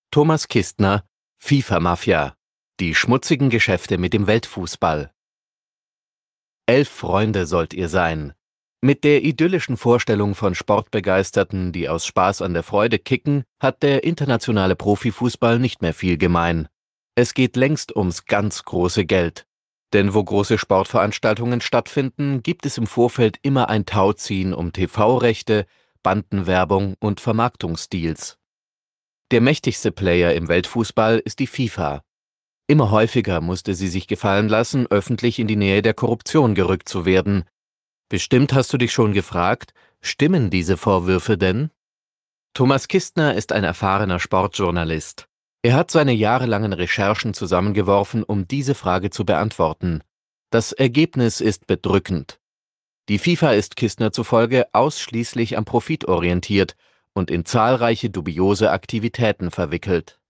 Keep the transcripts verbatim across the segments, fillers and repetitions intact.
Thomas Kistner, FIFA-Mafia. Die schmutzigen Geschäfte mit dem Weltfußball. Elf Freunde sollt ihr sein. Mit der idyllischen Vorstellung von Sportbegeisterten, die aus Spaß an der Freude kicken, hat der internationale Profifußball nicht mehr viel gemein. Es geht längst ums ganz große Geld. Denn wo große Sportveranstaltungen stattfinden, gibt es im Vorfeld immer ein Tauziehen um T V-Rechte, Bandenwerbung und Vermarktungsdeals. Der mächtigste Player im Weltfußball ist die FIFA. Immer häufiger musste sie sich gefallen lassen, öffentlich in die Nähe der Korruption gerückt zu werden. Bestimmt hast du dich schon gefragt, stimmen diese Vorwürfe denn? Thomas Kistner ist ein erfahrener Sportjournalist. Er hat seine jahrelangen Recherchen zusammengeworfen, um diese Frage zu beantworten. Das Ergebnis ist bedrückend. Die FIFA ist Kistner zufolge ausschließlich am Profit orientiert und in zahlreiche dubiose Aktivitäten verwickelt.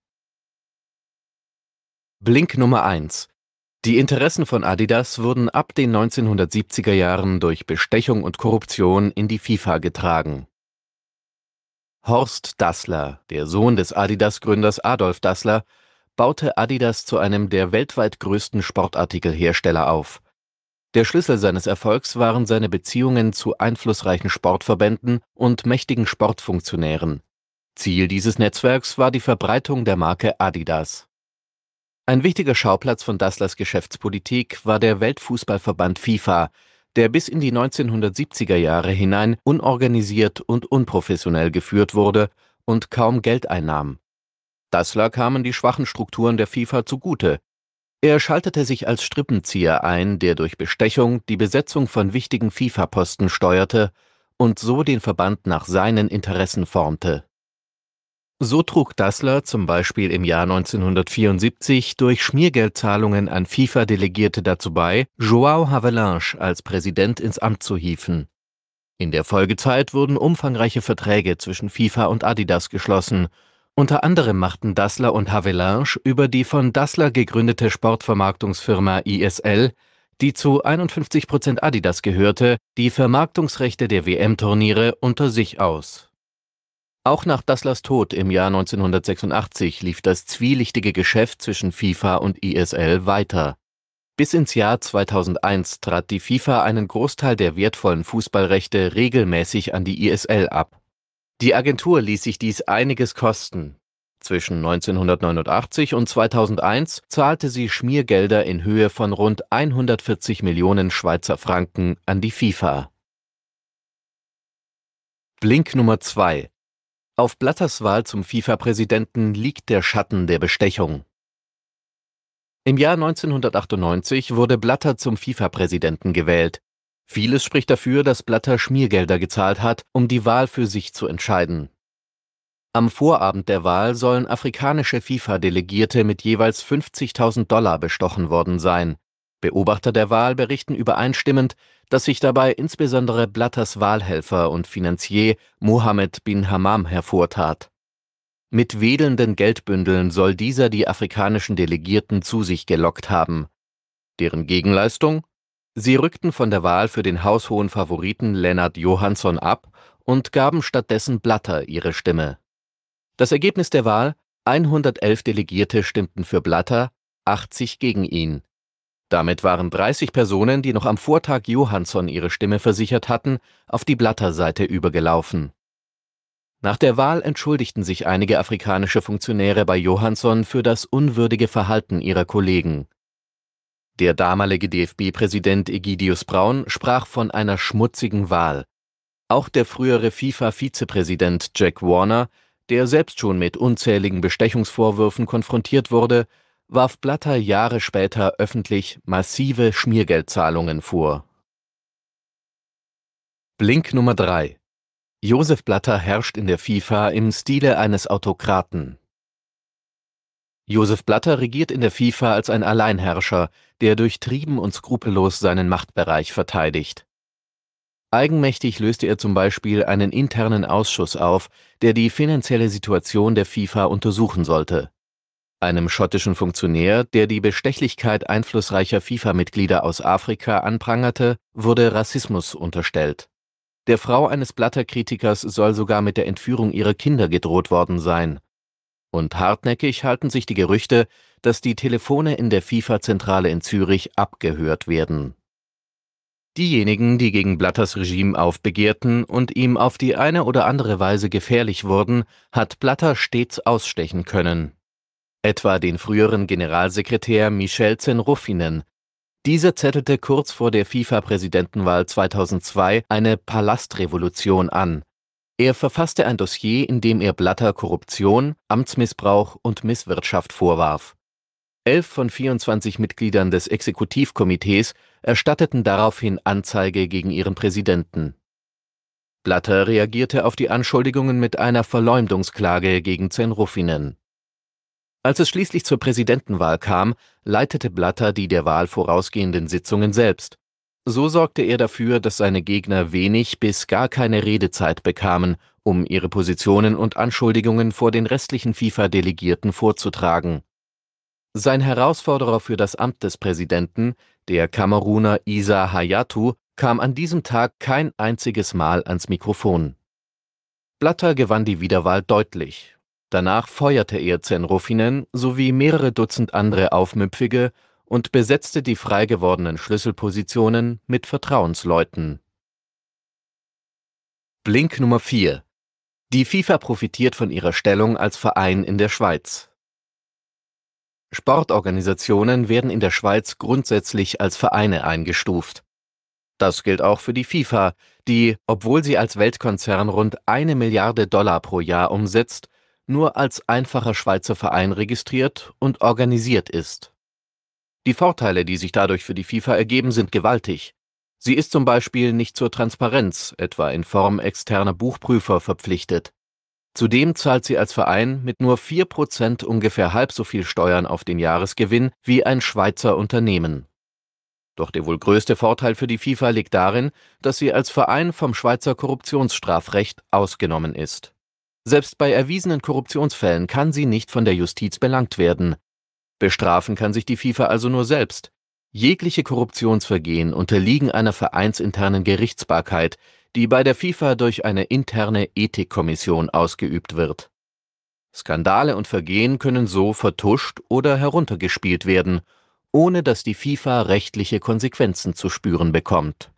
Blink Nummer eins. Die Interessen von Adidas wurden ab den neunzehnhundertsiebziger Jahren durch Bestechung und Korruption in die FIFA getragen. Horst Dassler, der Sohn des Adidas-Gründers Adolf Dassler, baute Adidas zu einem der weltweit größten Sportartikelhersteller auf. Der Schlüssel seines Erfolgs waren seine Beziehungen zu einflussreichen Sportverbänden und mächtigen Sportfunktionären. Ziel dieses Netzwerks war die Verbreitung der Marke Adidas. Ein wichtiger Schauplatz von Dasslers Geschäftspolitik war der Weltfußballverband FIFA, der bis in die neunzehnhundertsiebziger Jahre hinein unorganisiert und unprofessionell geführt wurde und kaum Geld einnahm. Dassler kamen die schwachen Strukturen der FIFA zugute. Er schaltete sich als Strippenzieher ein, der durch Bestechung die Besetzung von wichtigen FIFA-Posten steuerte und so den Verband nach seinen Interessen formte. So trug Dassler zum Beispiel im Jahr neunzehnhundertvierundsiebzig durch Schmiergeldzahlungen an FIFA-Delegierte dazu bei, João Havelange als Präsident ins Amt zu hieven. In der Folgezeit wurden umfangreiche Verträge zwischen FIFA und Adidas geschlossen. Unter anderem machten Dassler und Havelange über die von Dassler gegründete Sportvermarktungsfirma I S L, die zu einundfünfzig Prozent Adidas gehörte, die Vermarktungsrechte der W M-Turniere unter sich aus. Auch nach Dasslers Tod im Jahr neunzehnhundertsechsundachtzig lief das zwielichtige Geschäft zwischen FIFA und I S L weiter. Bis ins Jahr zweitausendeins trat die FIFA einen Großteil der wertvollen Fußballrechte regelmäßig an die I S L ab. Die Agentur ließ sich dies einiges kosten. Zwischen neunzehnhundertneunundachtzig und zweitausendeins zahlte sie Schmiergelder in Höhe von rund hundertvierzig Millionen Schweizer Franken an die FIFA. Blink Nummer zwei. Auf Blatters Wahl zum FIFA-Präsidenten liegt der Schatten der Bestechung. Im Jahr neunzehnhundertachtundneunzig wurde Blatter zum FIFA-Präsidenten gewählt. Vieles spricht dafür, dass Blatter Schmiergelder gezahlt hat, um die Wahl für sich zu entscheiden. Am Vorabend der Wahl sollen afrikanische FIFA-Delegierte mit jeweils fünfzigtausend Dollar bestochen worden sein. Beobachter der Wahl berichten übereinstimmend, dass sich dabei insbesondere Blatters Wahlhelfer und Finanzier Mohammed bin Hammam hervortat. Mit wedelnden Geldbündeln soll dieser die afrikanischen Delegierten zu sich gelockt haben. Deren Gegenleistung? Sie rückten von der Wahl für den haushohen Favoriten Lennart Johansson ab und gaben stattdessen Blatter ihre Stimme. Das Ergebnis der Wahl: hundertelf Delegierte stimmten für Blatter, achtzig gegen ihn. Damit waren dreißig Personen, die noch am Vortag Johansson ihre Stimme versichert hatten, auf die Blatter-Seite übergelaufen. Nach der Wahl entschuldigten sich einige afrikanische Funktionäre bei Johansson für das unwürdige Verhalten ihrer Kollegen. Der damalige D F B-Präsident Egidius Braun sprach von einer schmutzigen Wahl. Auch der frühere FIFA-Vizepräsident Jack Warner, der selbst schon mit unzähligen Bestechungsvorwürfen konfrontiert wurde, warf Blatter Jahre später öffentlich massive Schmiergeldzahlungen vor. Blink Nummer drei. Josef Blatter herrscht in der FIFA im Stile eines Autokraten. Josef Blatter regiert in der FIFA als ein Alleinherrscher, der durchtrieben und skrupellos seinen Machtbereich verteidigt. Eigenmächtig löste er zum Beispiel einen internen Ausschuss auf, der die finanzielle Situation der FIFA untersuchen sollte. Einem schottischen Funktionär, der die Bestechlichkeit einflussreicher FIFA-Mitglieder aus Afrika anprangerte, wurde Rassismus unterstellt. Der Frau eines Blatter-Kritikers soll sogar mit der Entführung ihrer Kinder gedroht worden sein. Und hartnäckig halten sich die Gerüchte, dass die Telefone in der FIFA-Zentrale in Zürich abgehört werden. Diejenigen, die gegen Blatters Regime aufbegehrten und ihm auf die eine oder andere Weise gefährlich wurden, hat Blatter stets ausstechen können. Etwa den früheren Generalsekretär Michel Zenrofinen. Dieser zettelte kurz vor der FIFA-Präsidentenwahl zweitausendzwei eine Palastrevolution an. Er verfasste ein Dossier, in dem er Blatter Korruption, Amtsmissbrauch und Misswirtschaft vorwarf. Elf von vierundzwanzig Mitgliedern des Exekutivkomitees erstatteten daraufhin Anzeige gegen ihren Präsidenten. Blatter reagierte auf die Anschuldigungen mit einer Verleumdungsklage gegen Zenrofinen. Als es schließlich zur Präsidentenwahl kam, leitete Blatter die der Wahl vorausgehenden Sitzungen selbst. So sorgte er dafür, dass seine Gegner wenig bis gar keine Redezeit bekamen, um ihre Positionen und Anschuldigungen vor den restlichen FIFA-Delegierten vorzutragen. Sein Herausforderer für das Amt des Präsidenten, der Kameruner Issa Hayatou, kam an diesem Tag kein einziges Mal ans Mikrofon. Blatter gewann die Wiederwahl deutlich. Danach feuerte er Zenrofinen sowie mehrere Dutzend andere Aufmüpfige und besetzte die frei gewordenen Schlüsselpositionen mit Vertrauensleuten. Blink Nummer vier. Die FIFA profitiert von ihrer Stellung als Verein in der Schweiz. Sportorganisationen werden in der Schweiz grundsätzlich als Vereine eingestuft. Das gilt auch für die FIFA, die, obwohl sie als Weltkonzern rund eine Milliarde Dollar pro Jahr umsetzt, nur als einfacher Schweizer Verein registriert und organisiert ist. Die Vorteile, die sich dadurch für die FIFA ergeben, sind gewaltig. Sie ist zum Beispiel nicht zur Transparenz, etwa in Form externer Buchprüfer, verpflichtet. Zudem zahlt sie als Verein mit nur vier Prozent ungefähr halb so viel Steuern auf den Jahresgewinn wie ein Schweizer Unternehmen. Doch der wohl größte Vorteil für die FIFA liegt darin, dass sie als Verein vom Schweizer Korruptionsstrafrecht ausgenommen ist. Selbst bei erwiesenen Korruptionsfällen kann sie nicht von der Justiz belangt werden. Bestrafen kann sich die FIFA also nur selbst. Jegliche Korruptionsvergehen unterliegen einer vereinsinternen Gerichtsbarkeit, die bei der FIFA durch eine interne Ethikkommission ausgeübt wird. Skandale und Vergehen können so vertuscht oder heruntergespielt werden, ohne dass die FIFA rechtliche Konsequenzen zu spüren bekommt.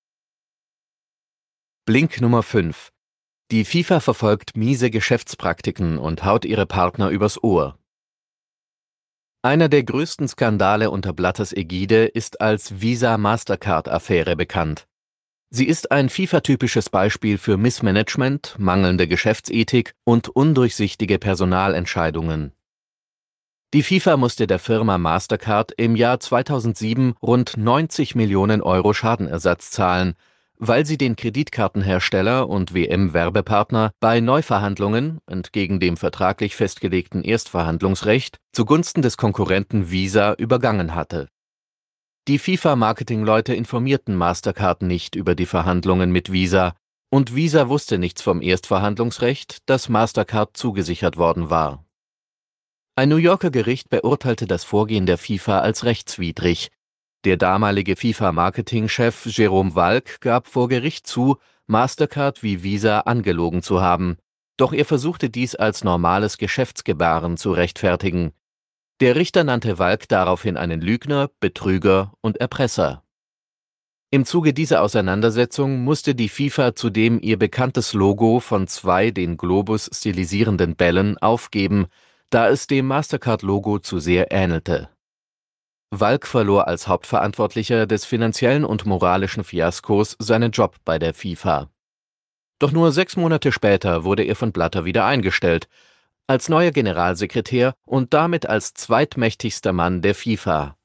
Blink Nummer fünf. Die FIFA verfolgt miese Geschäftspraktiken und haut ihre Partner übers Ohr. Einer der größten Skandale unter Blatters Ägide ist als Visa-Mastercard-Affäre bekannt. Sie ist ein FIFA-typisches Beispiel für Missmanagement, mangelnde Geschäftsethik und undurchsichtige Personalentscheidungen. Die FIFA musste der Firma Mastercard im Jahr zweitausendsieben rund neunzig Millionen Euro Schadenersatz zahlen, weil sie den Kreditkartenhersteller und W M-Werbepartner bei Neuverhandlungen, entgegen dem vertraglich festgelegten Erstverhandlungsrecht, zugunsten des Konkurrenten Visa übergangen hatte. Die FIFA-Marketingleute informierten Mastercard nicht über die Verhandlungen mit Visa, und Visa wusste nichts vom Erstverhandlungsrecht, das Mastercard zugesichert worden war. Ein New Yorker Gericht beurteilte das Vorgehen der FIFA als rechtswidrig. Der damalige FIFA-Marketingchef Jerome Valk gab vor Gericht zu, Mastercard wie Visa angelogen zu haben, doch er versuchte dies als normales Geschäftsgebaren zu rechtfertigen. Der Richter nannte Valk daraufhin einen Lügner, Betrüger und Erpresser. Im Zuge dieser Auseinandersetzung musste die FIFA zudem ihr bekanntes Logo von zwei den Globus stilisierenden Bällen aufgeben, da es dem Mastercard-Logo zu sehr ähnelte. Valk verlor als Hauptverantwortlicher des finanziellen und moralischen Fiaskos seinen Job bei der FIFA. Doch nur sechs Monate später wurde er von Blatter wieder eingestellt, als neuer Generalsekretär und damit als zweitmächtigster Mann der FIFA.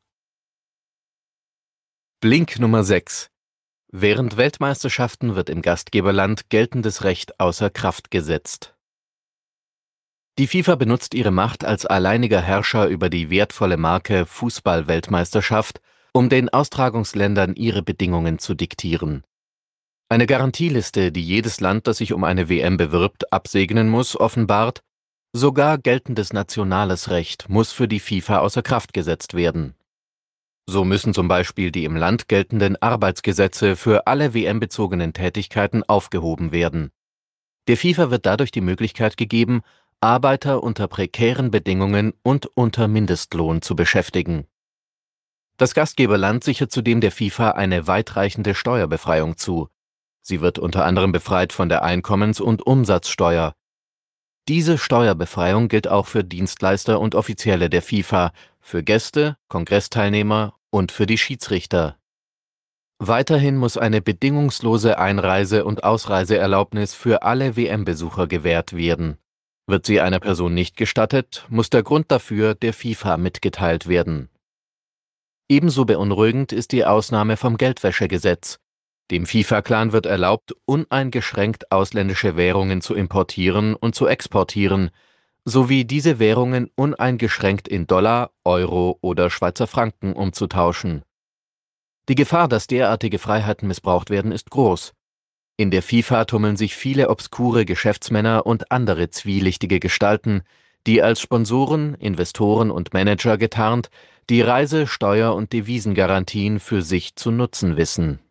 Blink Nummer sechs. Während Weltmeisterschaften wird im Gastgeberland geltendes Recht außer Kraft gesetzt. Die FIFA benutzt ihre Macht als alleiniger Herrscher über die wertvolle Marke Fußball-Weltmeisterschaft, um den Austragungsländern ihre Bedingungen zu diktieren. Eine Garantieliste, die jedes Land, das sich um eine W M bewirbt, absegnen muss, offenbart: Sogar geltendes nationales Recht muss für die FIFA außer Kraft gesetzt werden. So müssen zum Beispiel die im Land geltenden Arbeitsgesetze für alle W M-bezogenen Tätigkeiten aufgehoben werden. Der FIFA wird dadurch die Möglichkeit gegeben, Arbeiter unter prekären Bedingungen und unter Mindestlohn zu beschäftigen. Das Gastgeberland sichert zudem der FIFA eine weitreichende Steuerbefreiung zu. Sie wird unter anderem befreit von der Einkommens- und Umsatzsteuer. Diese Steuerbefreiung gilt auch für Dienstleister und Offizielle der FIFA, für Gäste, Kongressteilnehmer und für die Schiedsrichter. Weiterhin muss eine bedingungslose Einreise- und Ausreiseerlaubnis für alle W M-Besucher gewährt werden. Wird sie einer Person nicht gestattet, muss der Grund dafür der FIFA mitgeteilt werden. Ebenso beunruhigend ist die Ausnahme vom Geldwäschegesetz. Dem FIFA-Clan wird erlaubt, uneingeschränkt ausländische Währungen zu importieren und zu exportieren, sowie diese Währungen uneingeschränkt in Dollar, Euro oder Schweizer Franken umzutauschen. Die Gefahr, dass derartige Freiheiten missbraucht werden, ist groß. In der FIFA tummeln sich viele obskure Geschäftsmänner und andere zwielichtige Gestalten, die als Sponsoren, Investoren und Manager getarnt die Reise-, Steuer- und Devisengarantien für sich zu nutzen wissen.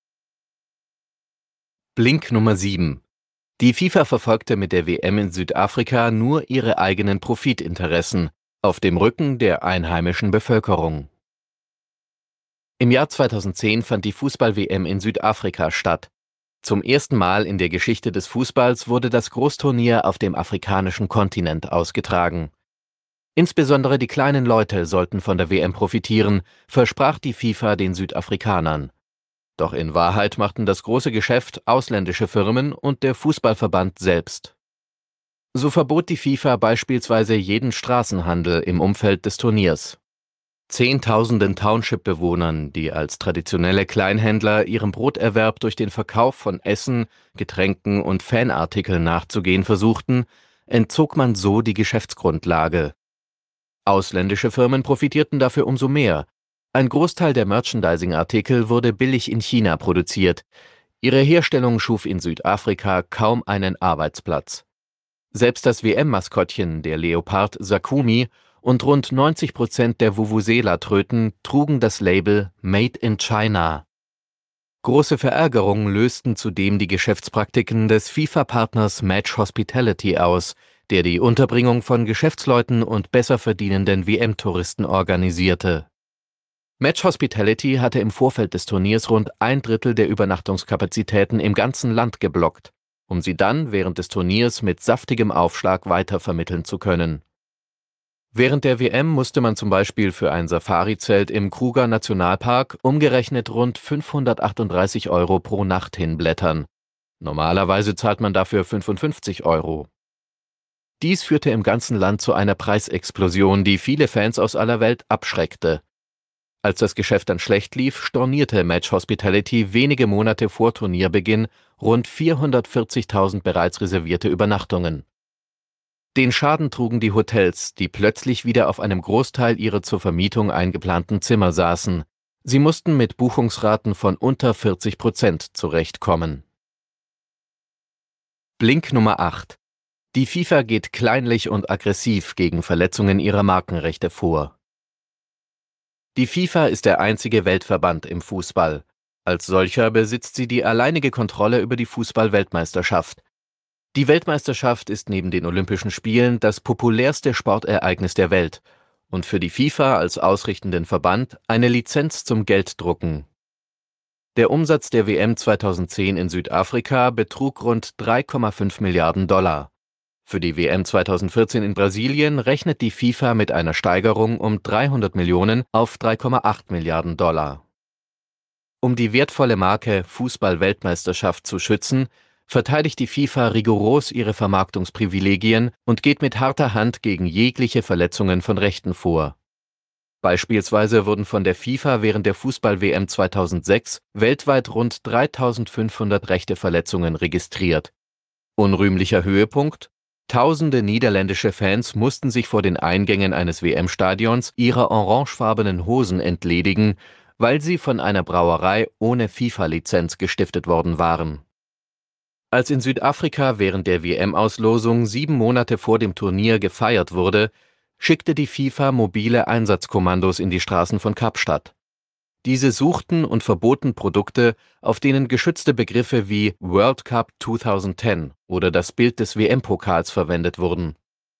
Blink Nummer sieben. Die FIFA verfolgte mit der W M in Südafrika nur ihre eigenen Profitinteressen, auf dem Rücken der einheimischen Bevölkerung. Im Jahr zweitausendzehn fand die Fußball-W M in Südafrika statt. Zum ersten Mal in der Geschichte des Fußballs wurde das Großturnier auf dem afrikanischen Kontinent ausgetragen. Insbesondere die kleinen Leute sollten von der W M profitieren, versprach die FIFA den Südafrikanern. Doch in Wahrheit machten das große Geschäft ausländische Firmen und der Fußballverband selbst. So verbot die FIFA beispielsweise jeden Straßenhandel im Umfeld des Turniers. Zehntausenden Township-Bewohnern, die als traditionelle Kleinhändler ihrem Broterwerb durch den Verkauf von Essen, Getränken und Fanartikeln nachzugehen versuchten, entzog man so die Geschäftsgrundlage. Ausländische Firmen profitierten dafür umso mehr. Ein Großteil der Merchandising-Artikel wurde billig in China produziert. Ihre Herstellung schuf in Südafrika kaum einen Arbeitsplatz. Selbst das W M-Maskottchen, der Leopard Sakumi, und rund neunzig Prozent der Vuvuzela-Tröten trugen das Label Made in China. Große Verärgerung lösten zudem die Geschäftspraktiken des FIFA-Partners Match Hospitality aus, der die Unterbringung von Geschäftsleuten und besser verdienenden W M-Touristen organisierte. Match Hospitality hatte im Vorfeld des Turniers rund ein Drittel der Übernachtungskapazitäten im ganzen Land geblockt, um sie dann während des Turniers mit saftigem Aufschlag weitervermitteln zu können. Während der W M musste man zum Beispiel für ein Safari-Zelt im Kruger Nationalpark umgerechnet rund fünfhundertachtunddreißig Euro pro Nacht hinblättern. Normalerweise zahlt man dafür fünfundfünfzig Euro. Dies führte im ganzen Land zu einer Preisexplosion, die viele Fans aus aller Welt abschreckte. Als das Geschäft dann schlecht lief, stornierte Match Hospitality wenige Monate vor Turnierbeginn rund vierhundertvierzigtausend bereits reservierte Übernachtungen. Den Schaden trugen die Hotels, die plötzlich wieder auf einem Großteil ihrer zur Vermietung eingeplanten Zimmer saßen. Sie mussten mit Buchungsraten von unter vierzig Prozent zurechtkommen. Blink Nummer acht. Die FIFA geht kleinlich und aggressiv gegen Verletzungen ihrer Markenrechte vor. Die FIFA ist der einzige Weltverband im Fußball. Als solcher besitzt sie die alleinige Kontrolle über die Fußball-Weltmeisterschaft. Die Weltmeisterschaft ist neben den Olympischen Spielen das populärste Sportereignis der Welt und für die FIFA als ausrichtenden Verband eine Lizenz zum Gelddrucken. Der Umsatz der W M zweitausendzehn in Südafrika betrug rund drei Komma fünf Milliarden Dollar. Für die W M zweitausendvierzehn in Brasilien rechnet die FIFA mit einer Steigerung um dreihundert Millionen auf drei Komma acht Milliarden Dollar. Um die wertvolle Marke Fußball-Weltmeisterschaft zu schützen, verteidigt die FIFA rigoros ihre Vermarktungsprivilegien und geht mit harter Hand gegen jegliche Verletzungen von Rechten vor. Beispielsweise wurden von der FIFA während der Fußball-W M zweitausendsechs weltweit rund dreitausendfünfhundert Rechteverletzungen registriert. Unrühmlicher Höhepunkt: Tausende niederländische Fans mussten sich vor den Eingängen eines W M-Stadions ihrer orangefarbenen Hosen entledigen, weil sie von einer Brauerei ohne FIFA-Lizenz gestiftet worden waren. Als in Südafrika während der W M-Auslosung sieben Monate vor dem Turnier gefeiert wurde, schickte die FIFA mobile Einsatzkommandos in die Straßen von Kapstadt. Diese suchten und verboten Produkte, auf denen geschützte Begriffe wie World Cup zweitausendzehn oder das Bild des W M-Pokals verwendet wurden.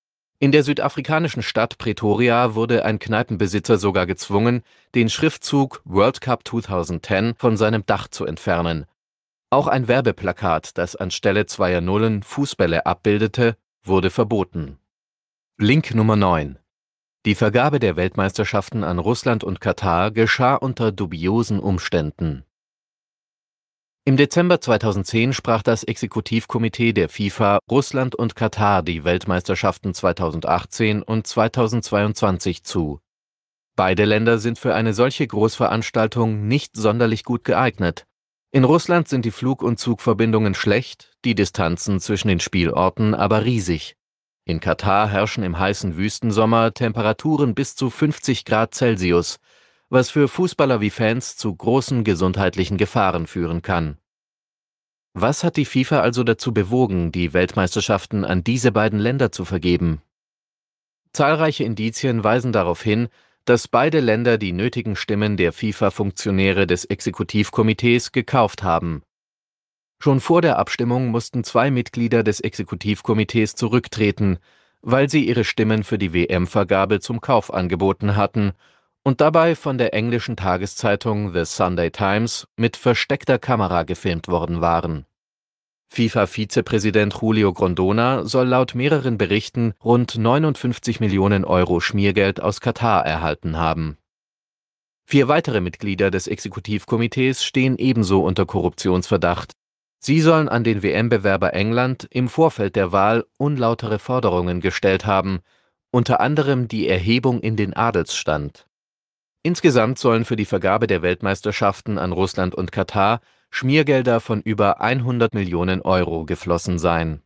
In der südafrikanischen Stadt Pretoria wurde ein Kneipenbesitzer sogar gezwungen, den Schriftzug World Cup zweitausendzehn von seinem Dach zu entfernen. Auch ein Werbeplakat, das anstelle zweier Nullen Fußbälle abbildete, wurde verboten. Link Nummer neun. Die Vergabe der Weltmeisterschaften an Russland und Katar geschah unter dubiosen Umständen. Im Dezember zweitausendzehn sprach das Exekutivkomitee der FIFA Russland und Katar die Weltmeisterschaften zweitausendachtzehn und zweitausendzweiundzwanzig zu. Beide Länder sind für eine solche Großveranstaltung nicht sonderlich gut geeignet. In Russland sind die Flug- und Zugverbindungen schlecht, die Distanzen zwischen den Spielorten aber riesig. In Katar herrschen im heißen Wüstensommer Temperaturen bis zu fünfzig Grad Celsius, was für Fußballer wie Fans zu großen gesundheitlichen Gefahren führen kann. Was hat die FIFA also dazu bewogen, die Weltmeisterschaften an diese beiden Länder zu vergeben? Zahlreiche Indizien weisen darauf hin, dass beide Länder die nötigen Stimmen der FIFA-Funktionäre des Exekutivkomitees gekauft haben. Schon vor der Abstimmung mussten zwei Mitglieder des Exekutivkomitees zurücktreten, weil sie ihre Stimmen für die W M-Vergabe zum Kauf angeboten hatten und dabei von der englischen Tageszeitung The Sunday Times mit versteckter Kamera gefilmt worden waren. FIFA-Vizepräsident Julio Grondona soll laut mehreren Berichten rund neunundfünfzig Millionen Euro Schmiergeld aus Katar erhalten haben. Vier weitere Mitglieder des Exekutivkomitees stehen ebenso unter Korruptionsverdacht. Sie sollen an den W M-Bewerber England im Vorfeld der Wahl unlautere Forderungen gestellt haben, unter anderem die Erhebung in den Adelsstand. Insgesamt sollen für die Vergabe der Weltmeisterschaften an Russland und Katar Schmiergelder von über hundert Millionen Euro geflossen sein.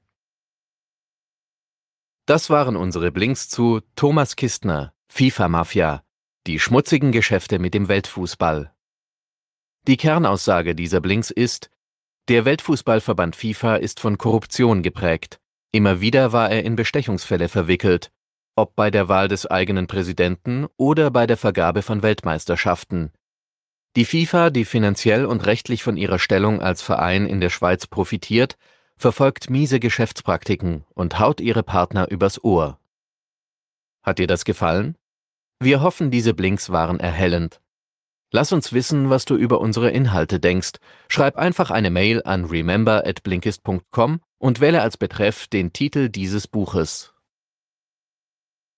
Das waren unsere Blinks zu Thomas Kistner, FIFA-Mafia, die schmutzigen Geschäfte mit dem Weltfußball. Die Kernaussage dieser Blinks ist: Der Weltfußballverband FIFA ist von Korruption geprägt. Immer wieder war er in Bestechungsfälle verwickelt, ob bei der Wahl des eigenen Präsidenten oder bei der Vergabe von Weltmeisterschaften. Die FIFA, die finanziell und rechtlich von ihrer Stellung als Verein in der Schweiz profitiert, verfolgt miese Geschäftspraktiken und haut ihre Partner übers Ohr. Hat dir das gefallen? Wir hoffen, diese Blinks waren erhellend. Lass uns wissen, was du über unsere Inhalte denkst. Schreib einfach eine Mail an remember at blinkist punkt com und wähle als Betreff den Titel dieses Buches.